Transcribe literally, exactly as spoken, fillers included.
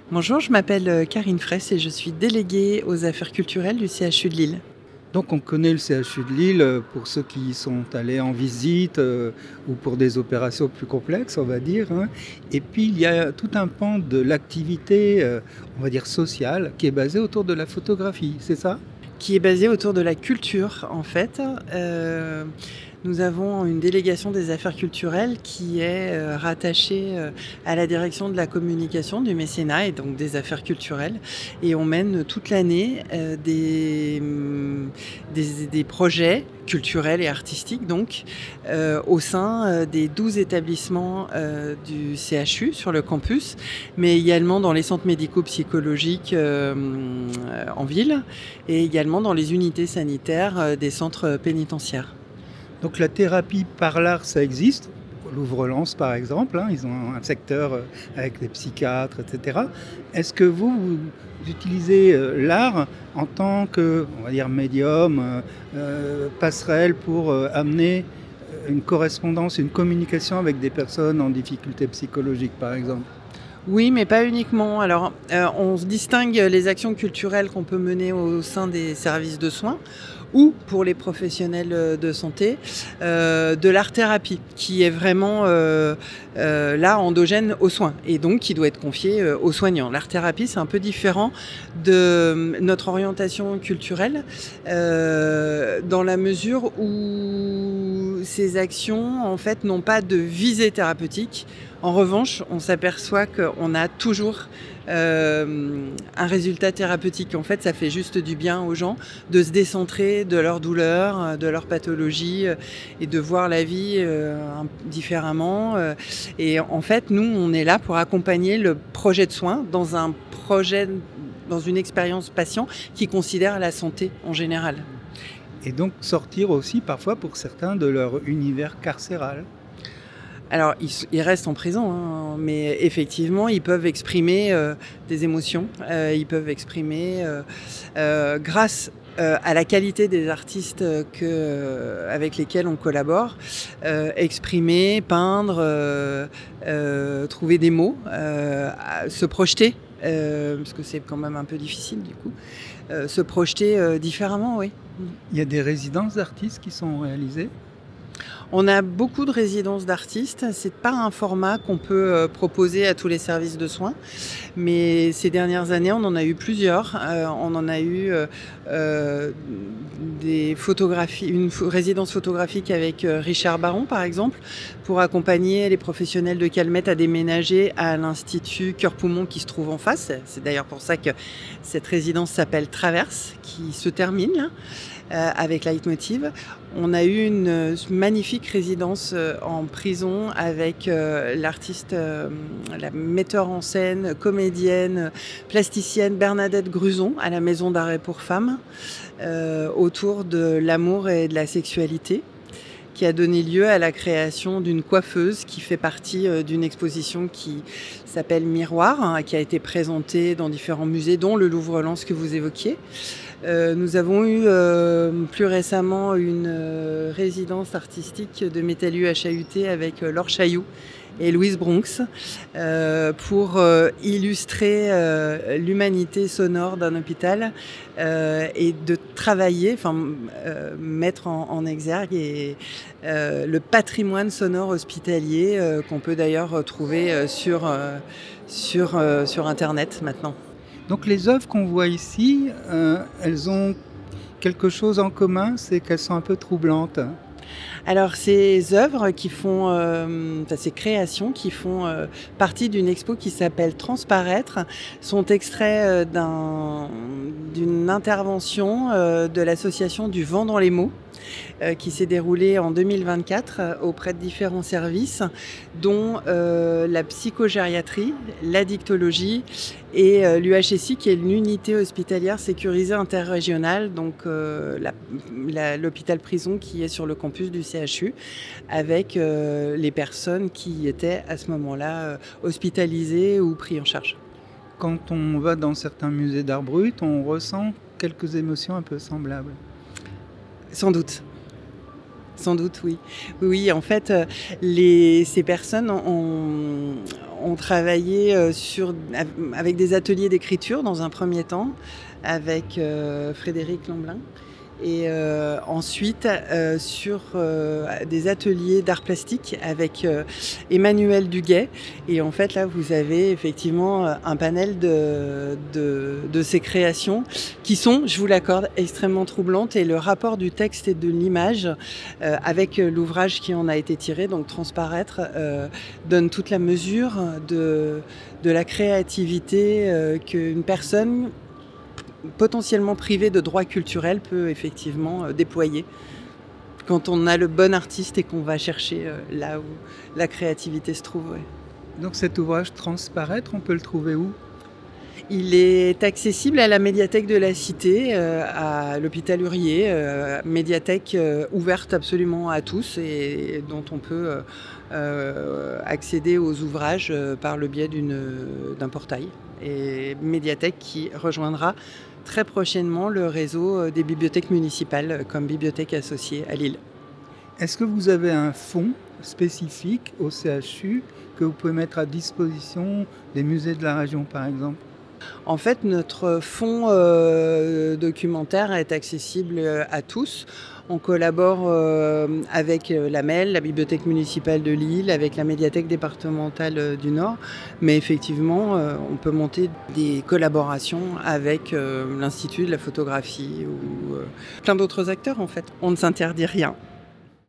Bonjour, je m'appelle euh, Karine Fraisse et je suis déléguée aux affaires culturelles du C H U de Lille. Donc on connaît le C H U de Lille euh, pour ceux qui y sont allés en visite euh, ou pour des opérations plus complexes, on va dire, hein. Et puis il y a tout un pan de l'activité, euh, on va dire sociale, qui est basé autour de la photographie, c'est ça? Qui est basée autour de la culture en fait. Euh, nous avons une délégation des affaires culturelles qui est euh, rattachée euh, à la direction de la communication, du mécénat et donc des affaires culturelles. Et on mène toute l'année euh, des, hum, des, des projets culturels et artistiques donc euh, au sein euh, des douze établissements euh, du C H U sur le campus, mais également dans les centres médico-psychologiques euh, en ville et également dans les unités sanitaires euh, des centres pénitentiaires. Donc la thérapie par l'art, ça existe. Louvre-Lens, par exemple, hein, ils ont un secteur euh, avec des psychiatres, et cetera. Est-ce que vous, vous utilisez euh, l'art en tant que, on va dire, médium, euh, euh, passerelle pour euh, amener euh, une correspondance, une communication avec des personnes en difficulté psychologique, par exemple? Oui, mais pas uniquement. Alors, euh, on se distingue les actions culturelles qu'on peut mener au sein des services de soins ou pour les professionnels euh, de santé, euh, de l'art-thérapie, qui est vraiment euh, euh, là endogène aux soins et donc qui doit être confié euh, aux soignants. L'art-thérapie, c'est un peu différent de notre orientation culturelle euh, dans la mesure où ces actions, en fait, n'ont pas de visée thérapeutique. En revanche, on s'aperçoit qu'on a toujours euh, un résultat thérapeutique. En fait, ça fait juste du bien aux gens de se décentrer de leur douleur, de leur pathologie euh, et de voir la vie euh, différemment. Euh, et en fait, nous, on est là pour accompagner le projet de soins dans un projet, dans une expérience patient qui considère la santé en général. Et donc sortir aussi parfois pour certains de leur univers carcéral. Alors, ils, ils restent en prison, hein, mais effectivement, ils peuvent exprimer euh, des émotions, euh, ils peuvent exprimer, euh, euh, grâce euh, à la qualité des artistes que, euh, avec lesquels on collabore, euh, exprimer, peindre, euh, euh, trouver des mots, euh, se projeter, euh, parce que c'est quand même un peu difficile du coup, euh, se projeter euh, différemment, oui. Il y a des résidences d'artistes qui sont réalisées. On a beaucoup de résidences d'artistes. C'est pas un format qu'on peut euh, proposer à tous les services de soins, mais ces dernières années, on en a eu plusieurs. Euh, on en a eu euh, euh, des photographies, une pho- résidence photographique avec euh, Richard Baron, par exemple, pour accompagner les professionnels de Calmette à déménager à l'Institut Cœur-Poumon qui se trouve en face. C'est d'ailleurs pour ça que cette résidence s'appelle Traverse, qui se termine là. Euh, avec Leitmotiv. On a eu une euh, magnifique résidence euh, en prison avec euh, l'artiste, euh, la metteur en scène, comédienne, plasticienne Bernadette Gruson à la Maison d'arrêt pour femmes, euh, autour de l'amour et de la sexualité, qui a donné lieu à la création d'une coiffeuse qui fait partie euh, d'une exposition qui s'appelle Miroir, hein, qui a été présentée dans différents musées, dont le Louvre-Lens que vous évoquiez. Euh, nous avons eu euh, plus récemment une euh, résidence artistique de Métallu H A U T avec euh, Laure Chailloux et Louise Bronx euh, pour euh, illustrer euh, l'humanité sonore d'un hôpital euh, et de travailler, enfin euh, mettre en, en exergue et, euh, le patrimoine sonore hospitalier euh, qu'on peut d'ailleurs trouver euh, sur, euh, sur, euh, sur Internet maintenant. Donc les œuvres qu'on voit ici, euh, elles ont quelque chose en commun, c'est qu'elles sont un peu troublantes. Alors ces œuvres qui font, euh, enfin, ces créations qui font euh, partie d'une expo qui s'appelle Transparaître sont extraits euh, d'un, d'une intervention euh, de l'association du Vent dans les mots euh, qui s'est déroulée en deux mille vingt-quatre euh, auprès de différents services dont euh, la psychogériatrie, l'addictologie et euh, l'U H S I qui est l'unité hospitalière sécurisée interrégionale, donc euh, la, la, l'hôpital prison qui est sur le campus du C H U avec euh, les personnes qui étaient à ce moment-là euh, hospitalisées ou prises en charge. Quand on va dans certains musées d'art brut, on ressent quelques émotions un peu semblables. Sans doute. Sans doute, oui. Oui, oui, en fait, euh, les, ces personnes ont, ont travaillé euh, sur, avec des ateliers d'écriture dans un premier temps, avec euh, Frédéric Lamblin. Et euh, ensuite euh, sur euh, des ateliers d'art plastique avec euh, Emmanuel Duguay. Et en fait là vous avez effectivement un panel de, de, de ces créations qui sont, je vous l'accorde, extrêmement troublantes. Et le rapport du texte et de l'image euh, avec l'ouvrage qui en a été tiré, donc Transparaître, euh, donne toute la mesure de, de la créativité euh, qu'une personne potentiellement privé de droits culturels peut effectivement euh, déployer quand on a le bon artiste et qu'on va chercher euh, là où la créativité se trouve. Ouais. Donc cet ouvrage Transparaître, on peut le trouver où ? Il est accessible à la médiathèque de la Cité, euh, à l'hôpital Hurier, euh, médiathèque euh, ouverte absolument à tous et dont on peut euh, euh, accéder aux ouvrages euh, par le biais d'une, d'un portail. Et médiathèque qui rejoindra très prochainement le réseau des bibliothèques municipales comme bibliothèque associée à Lille. Est-ce que vous avez un fonds spécifique au C H U que vous pouvez mettre à disposition des musées de la région par exemple ? En fait, notre fonds euh, documentaire est accessible à tous. On collabore euh, avec l'A M E L, la Bibliothèque municipale de Lille, avec la médiathèque départementale du Nord. Mais effectivement, euh, on peut monter des collaborations avec euh, l'Institut de la photographie ou euh, plein d'autres acteurs en fait. On ne s'interdit rien.